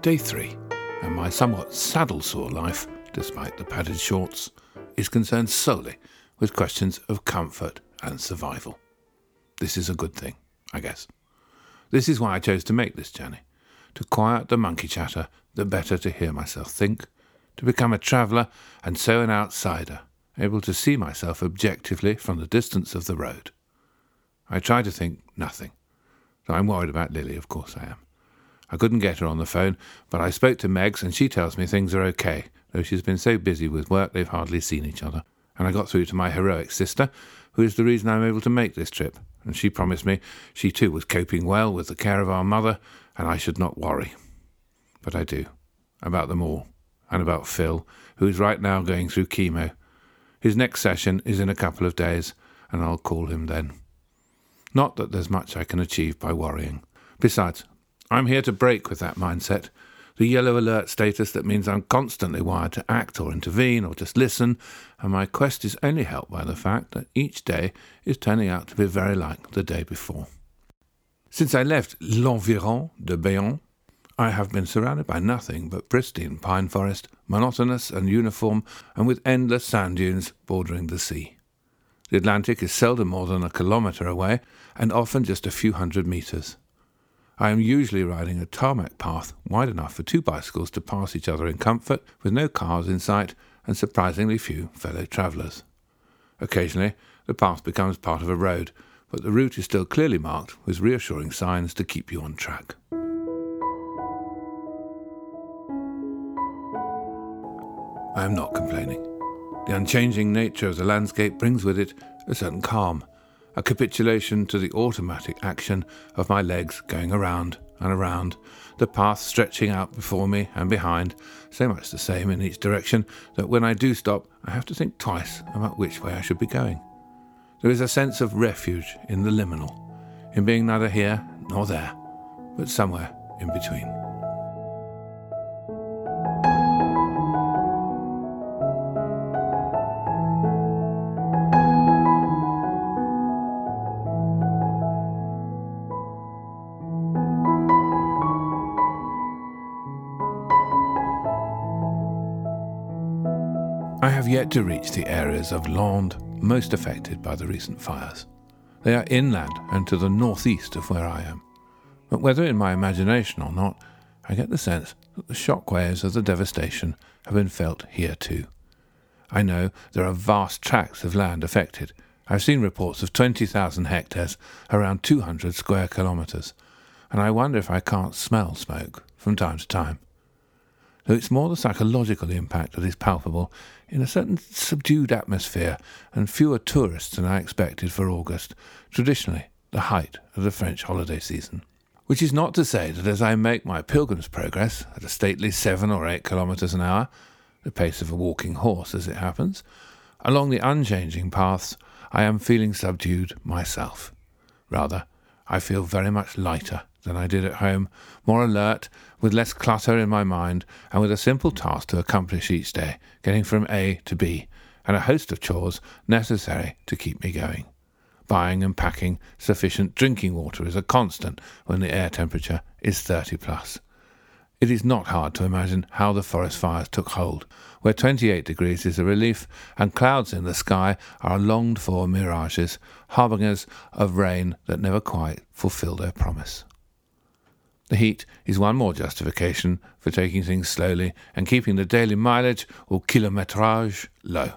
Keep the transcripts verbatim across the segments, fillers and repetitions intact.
Day three, and my somewhat saddle-sore life, despite the padded shorts, is concerned solely with questions of comfort and survival. This is a good thing, I guess. This is why I chose to make this journey, to quiet the monkey chatter, the better to hear myself think, to become a traveller and so an outsider, able to see myself objectively from the distance of the road. I try to think nothing. So I'm worried about Lily, of course I am. I couldn't get her on the phone, but I spoke to Megs and she tells me things are okay, though she's been so busy with work they've hardly seen each other. And I got through to my heroic sister, who is the reason I'm able to make this trip, and she promised me she too was coping well with the care of our mother, and I should not worry. But I do, about them all, and about Phil, who is right now going through chemo. His next session is in a couple of days, and I'll call him then. Not that there's much I can achieve by worrying. Besides, I'm here to break with that mindset, the yellow alert status that means I'm constantly wired to act or intervene or just listen, and my quest is only helped by the fact that each day is turning out to be very like the day before. Since I left l'environ de Bayonne, I have been surrounded by nothing but pristine pine forest, monotonous and uniform, and with endless sand dunes bordering the sea. The Atlantic is seldom more than a kilometre away, and often just a few hundred metres. I am usually riding a tarmac path wide enough for two bicycles to pass each other in comfort, with no cars in sight and surprisingly few fellow travellers. Occasionally, the path becomes part of a road, but the route is still clearly marked with reassuring signs to keep you on track. I am not complaining. The unchanging nature of the landscape brings with it a certain calm, a capitulation to the automatic action of my legs going around and around, the path stretching out before me and behind, so much the same in each direction that when I do stop, I have to think twice about which way I should be going. There is a sense of refuge in the liminal, in being neither here nor there, but somewhere in between. I have yet to reach the areas of Landes most affected by the recent fires. They are inland and to the northeast of where I am. But whether in my imagination or not, I get the sense that the shockwaves of the devastation have been felt here too. I know there are vast tracts of land affected. I've seen reports of twenty thousand hectares, around two hundred square kilometres, and I wonder if I can't smell smoke from time to time. Though it's more the psychological impact that is palpable, in a certain subdued atmosphere and fewer tourists than I expected for August, traditionally the height of the French holiday season. Which is not to say that as I make my pilgrim's progress at a stately seven or eight kilometres an hour, the pace of a walking horse as it happens, along the unchanging paths, I am feeling subdued myself. Rather, I feel very much lighter than I did at home, more alert, with less clutter in my mind, and with a simple task to accomplish each day, getting from A to B, and a host of chores necessary to keep me going. Buying and packing sufficient drinking water is a constant when the air temperature is thirty plus. It is not hard to imagine how the forest fires took hold, where twenty-eight degrees is a relief, and clouds in the sky are longed-for mirages, harbingers of rain that never quite fulfil their promise. The heat is one more justification for taking things slowly and keeping the daily mileage or kilometrage low.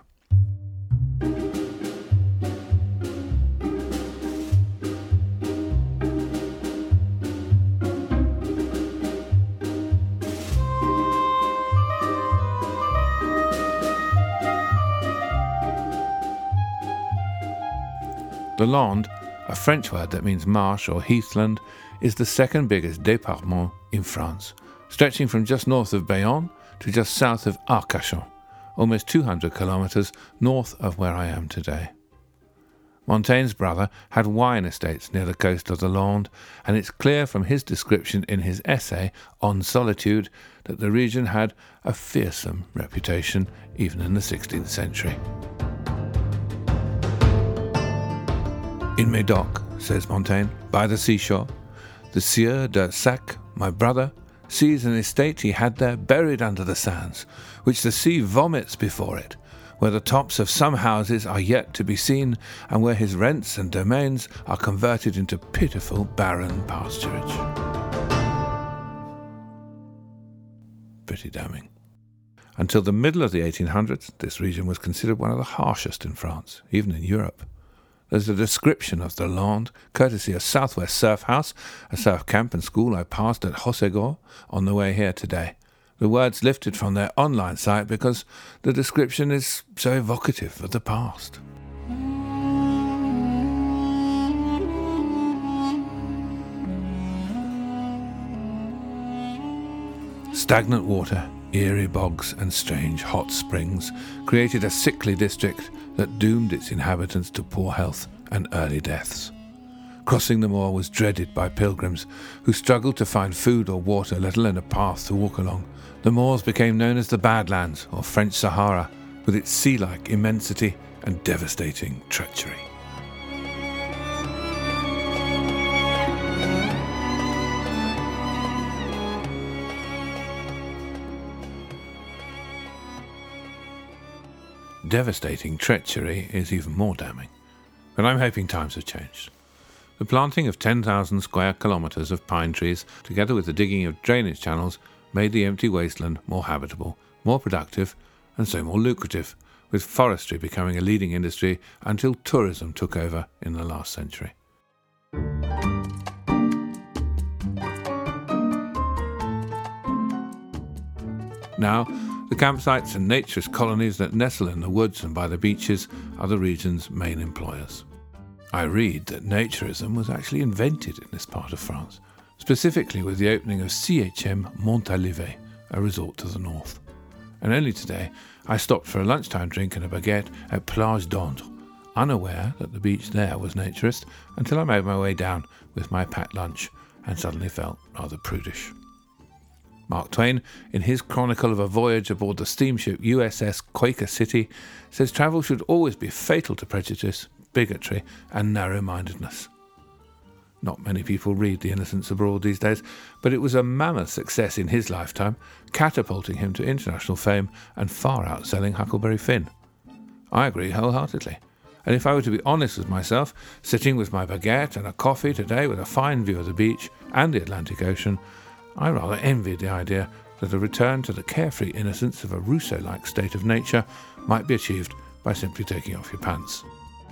The Landes, a French word that means marsh or heathland, is the second biggest département in France, stretching from just north of Bayonne to just south of Arcachon, almost two hundred kilometres north of where I am today. Montaigne's brother had wine estates near the coast of the Landes, and it's clear from his description in his essay On Solitude that the region had a fearsome reputation even in the sixteenth century. In Médoc, says Montaigne, by the seashore, the Sieur de Sac, my brother, sees an estate he had there buried under the sands, which the sea vomits before it, where the tops of some houses are yet to be seen, and where his rents and domains are converted into pitiful barren pasturage. Pretty damning. Until the middle of the eighteen hundreds, this region was considered one of the harshest in France, even in Europe. There's a description of the Landes, courtesy of Southwest Surf House, a surf camp and school I passed at Hossegor on the way here today. The words lifted from their online site because the description is so evocative of the past. Stagnant water, eerie bogs and strange hot springs created a sickly district that doomed its inhabitants to poor health and early deaths. Crossing the moor was dreaded by pilgrims who struggled to find food or water, let alone a path to walk along. The moors became known as the Badlands, or French Sahara, with its sea-like immensity and devastating treachery. Devastating treachery is even more damning. But I'm hoping times have changed. The planting of ten thousand square kilometres of pine trees, together with the digging of drainage channels, made the empty wasteland more habitable, more productive, and so more lucrative, with forestry becoming a leading industry until tourism took over in the last century. Now, the campsites and naturist colonies that nestle in the woods and by the beaches are the region's main employers. I read that naturism was actually invented in this part of France, specifically with the opening of C H M Montalivet, a resort to the north. And only today, I stopped for a lunchtime drink and a baguette at Plage d'Andre, unaware that the beach there was naturist, until I made my way down with my packed lunch and suddenly felt rather prudish. Mark Twain, in his chronicle of a voyage aboard the steamship U S S Quaker City, says travel should always be fatal to prejudice, bigotry, and narrow-mindedness. Not many people read The Innocents Abroad these days, but it was a mammoth success in his lifetime, catapulting him to international fame and far outselling Huckleberry Finn. I agree wholeheartedly. And if I were to be honest with myself, sitting with my baguette and a coffee today with a fine view of the beach and the Atlantic Ocean, I rather envied the idea that a return to the carefree innocence of a Rousseau-like state of nature might be achieved by simply taking off your pants.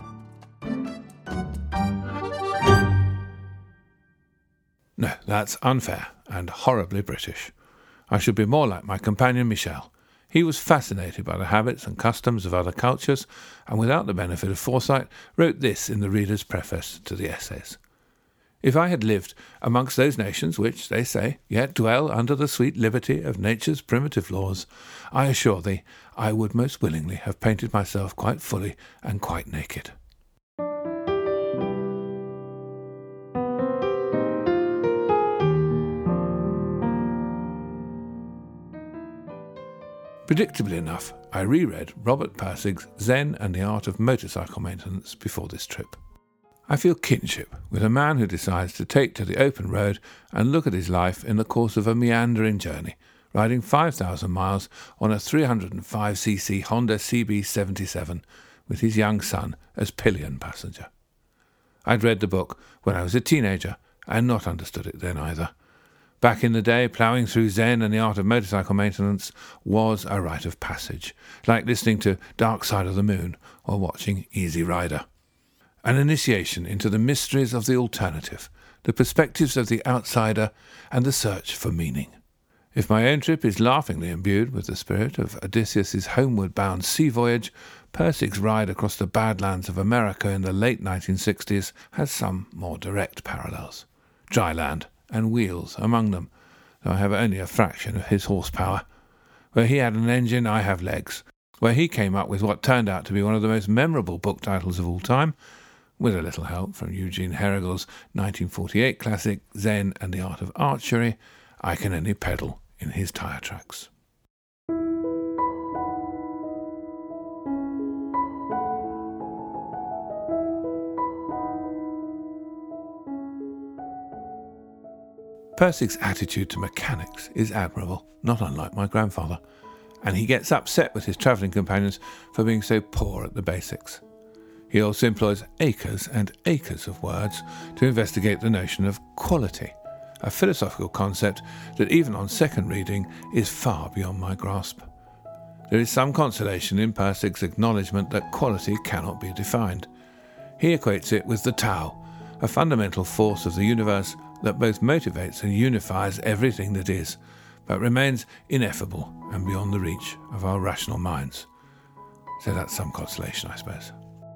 No, that's unfair and horribly British. I should be more like my companion Michel. He was fascinated by the habits and customs of other cultures, and without the benefit of foresight, wrote this in the reader's preface to the essays. If I had lived amongst those nations which, they say, yet dwell under the sweet liberty of nature's primitive laws, I assure thee I would most willingly have painted myself quite fully and quite naked. Predictably enough, I reread Robert Pirsig's Zen and the Art of Motorcycle Maintenance before this trip. I feel kinship with a man who decides to take to the open road and look at his life in the course of a meandering journey, riding five thousand miles on a three hundred five c c Honda C B seventy-seven with his young son as pillion passenger. I'd read the book when I was a teenager and not understood it then either. Back in the day, ploughing through Zen and the Art of Motorcycle Maintenance was a rite of passage, like listening to Dark Side of the Moon or watching Easy Rider. An initiation into the mysteries of the alternative, the perspectives of the outsider, and the search for meaning. If my own trip is laughingly imbued with the spirit of Odysseus' homeward-bound sea voyage, Pirsig's ride across the Badlands of America in the late nineteen sixties has some more direct parallels. Dry land and wheels among them, though I have only a fraction of his horsepower. Where he had an engine, I have legs. Where he came up with what turned out to be one of the most memorable book titles of all time, with a little help from Eugene Herrigel's nineteen forty-eight classic Zen and the Art of Archery, I can only pedal in his tyre tracks. Persig's attitude to mechanics is admirable, not unlike my grandfather, and he gets upset with his travelling companions for being so poor at the basics. He also employs acres and acres of words to investigate the notion of quality, a philosophical concept that even on second reading is far beyond my grasp. There is some consolation in Persig's acknowledgement that quality cannot be defined. He equates it with the Tao, a fundamental force of the universe that both motivates and unifies everything that is, but remains ineffable and beyond the reach of our rational minds. So that's some consolation, I suppose.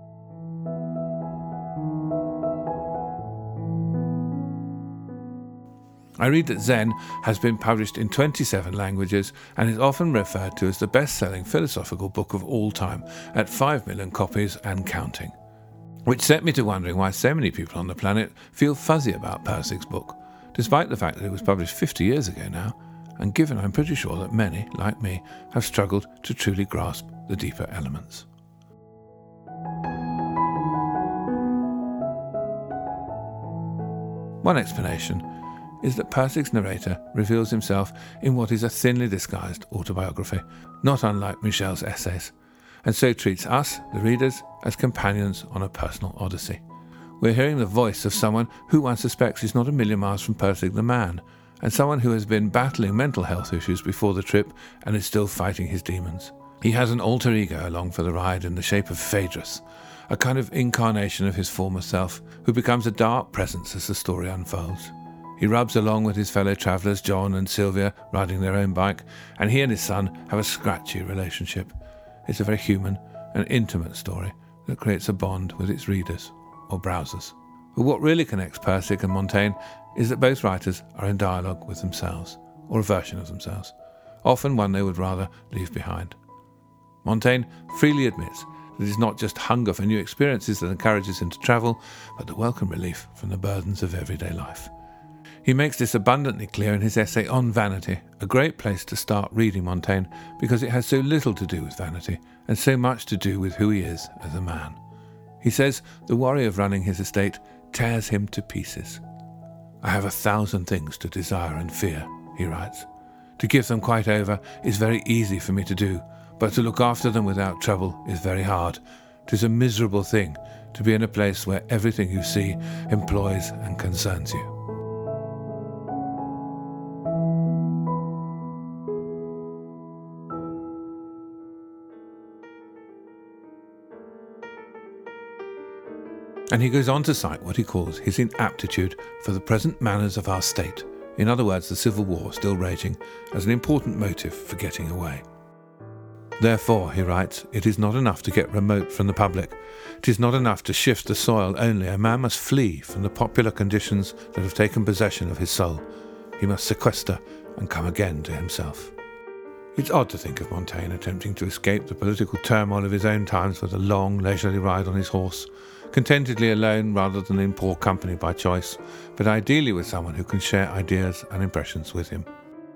I read that Zen has been published in twenty-seven languages and is often referred to as the best-selling philosophical book of all time, at five million copies and counting. Which set me to wondering why so many people on the planet feel fuzzy about Persig's book, despite the fact that it was published fifty years ago now, and given I'm pretty sure that many, like me, have struggled to truly grasp the deeper elements. One explanation is that Persig's narrator reveals himself in what is a thinly disguised autobiography, not unlike Michel's essays, and so treats us, the readers, as companions on a personal odyssey. We're hearing the voice of someone who one suspects is not a million miles from Persig the man, and someone who has been battling mental health issues before the trip and is still fighting his demons. He has an alter ego along for the ride in the shape of Phaedrus, a kind of incarnation of his former self, who becomes a dark presence as the story unfolds. He rubs along with his fellow travellers John and Sylvia, riding their own bike, and he and his son have a scratchy relationship. It's a very human and intimate story that creates a bond with its readers, or browsers. But what really connects Persig and Montaigne is that both writers are in dialogue with themselves, or a version of themselves, often one they would rather leave behind. Montaigne freely admits that it is not just hunger for new experiences that encourages him to travel, but the welcome relief from the burdens of everyday life. He makes this abundantly clear in his essay on vanity, a great place to start reading Montaigne because it has so little to do with vanity and so much to do with who he is as a man. He says the worry of running his estate tears him to pieces. "I have a thousand things to desire and fear," he writes. "To give them quite over is very easy for me to do, but to look after them without trouble is very hard. 'Tis a miserable thing to be in a place where everything you see employs and concerns you." And he goes on to cite what he calls his inaptitude for the present manners of our state, in other words the civil war still raging, as an important motive for getting away. Therefore, he writes, it is not enough to get remote from the public. It is not enough to shift the soil only. A man must flee from the popular conditions that have taken possession of his soul. He must sequester and come again to himself. It's odd to think of Montaigne attempting to escape the political turmoil of his own times with a long, leisurely ride on his horse, contentedly alone rather than in poor company by choice, but ideally with someone who can share ideas and impressions with him.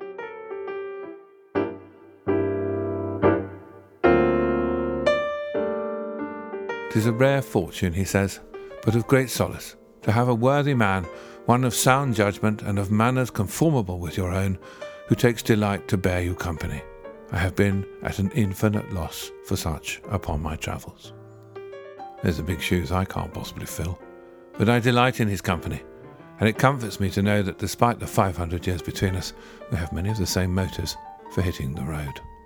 "It is a rare fortune," he says, "but of great solace, to have a worthy man, one of sound judgment and of manners conformable with your own, who takes delight to bear you company. I have been at an infinite loss for such upon my travels." There's the big shoes I can't possibly fill, but I delight in his company, and it comforts me to know that despite the five hundred years between us, we have many of the same motives for hitting the road.